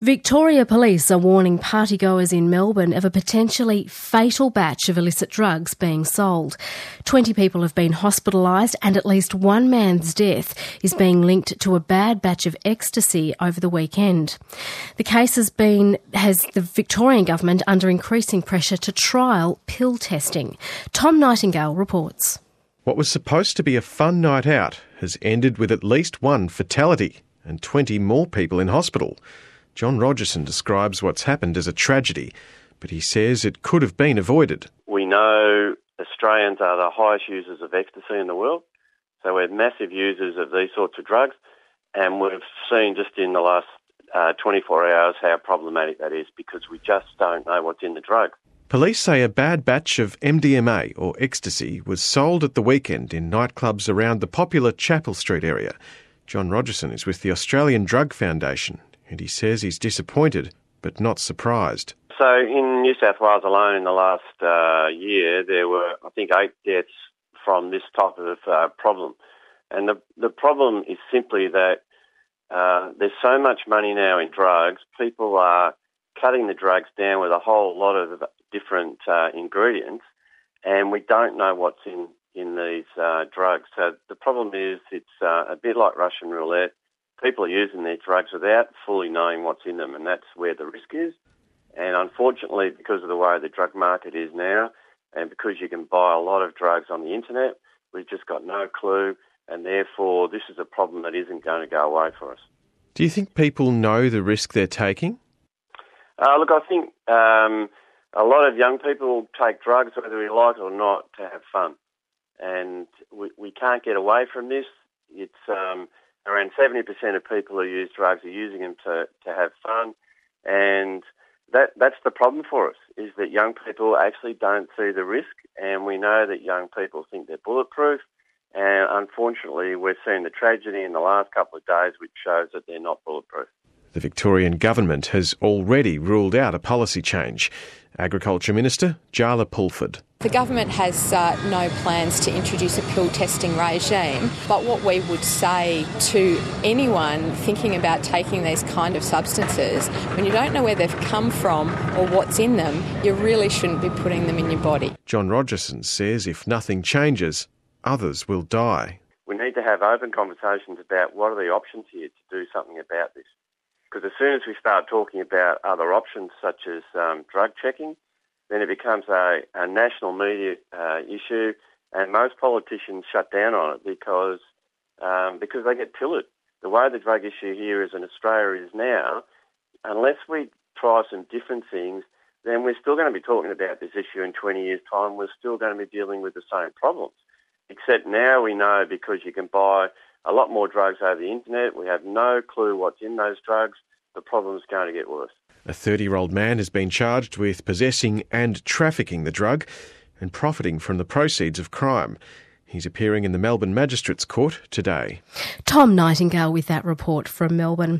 Victoria Police are warning partygoers in Melbourne of a potentially fatal batch of illicit drugs being sold. 20 people have been hospitalised and at least one man's death is being linked to a bad batch of ecstasy over the weekend. The case has the Victorian government under increasing pressure to trial pill testing. Tom Nightingale reports. What was supposed to be a fun night out has ended with at least one fatality and 20 more people in hospital. John Rogerson describes what's happened as a tragedy, but he says it could have been avoided. We know Australians are the highest users of ecstasy in the world, so we're massive users of these sorts of drugs, and we've seen just in the last 24 hours how problematic that is because we just don't know what's in the drug. Police say a bad batch of MDMA, or ecstasy, was sold at the weekend in nightclubs around the popular Chapel Street area. John Rogerson is with the Australian Drug Foundation, and he says he's disappointed but not surprised. So in New South Wales alone in the last year, there were, I think, 8 deaths from this type of problem. And the problem is simply that there's so much money now in drugs, people are cutting the drugs down with a whole lot of different ingredients, and we don't know what's in these drugs. So the problem is it's a bit like Russian roulette. People are using their drugs without fully knowing what's in them, and that's where the risk is. And unfortunately, because of the way the drug market is now, and because you can buy a lot of drugs on the internet, we've just got no clue, and therefore this is a problem that isn't going to go away for us. Do you think people know the risk they're taking? Look, I think a lot of young people take drugs, whether we like it or not, to have fun. And we can't get away from this. It's around 70% of people who use drugs are using them to have fun. And that's the problem for us, is that young people actually don't see the risk. And we know that young people think they're bulletproof. And unfortunately, we're seeing the tragedy in the last couple of days, which shows that they're not bulletproof. The Victorian government has already ruled out a policy change. Agriculture Minister Jala Pulford. The government has no plans to introduce a pill testing regime, but what we would say to anyone thinking about taking these kind of substances, when you don't know where they've come from or what's in them, you really shouldn't be putting them in your body. John Rogerson says if nothing changes, others will die. We need to have open conversations about what are the options here to do something about this. Because as soon as we start talking about other options such as drug checking, then it becomes a national media issue, and most politicians shut down on it because they get pillaged. The way the drug issue here is in Australia is now, unless we try some different things, then we're still going to be talking about this issue in 20 years' time. We're still going to be dealing with the same problems. Except now we know because you can buy a lot more drugs over the internet. We have no clue what's in those drugs. The problem's going to get worse. A 30-year-old man has been charged with possessing and trafficking the drug and profiting from the proceeds of crime. He's appearing in the Melbourne Magistrates Court today. Tom Nightingale with that report from Melbourne.